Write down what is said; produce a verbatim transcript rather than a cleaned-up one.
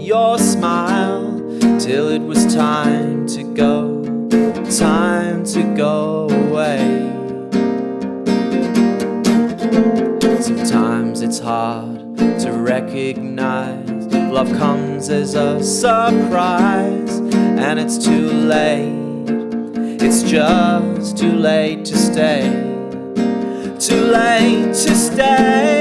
your smile, till it was time to go, time to go away. Sometimes it's hard to recognize love comes as a surprise, and it's too late, it's just too late to stay, too late to stay.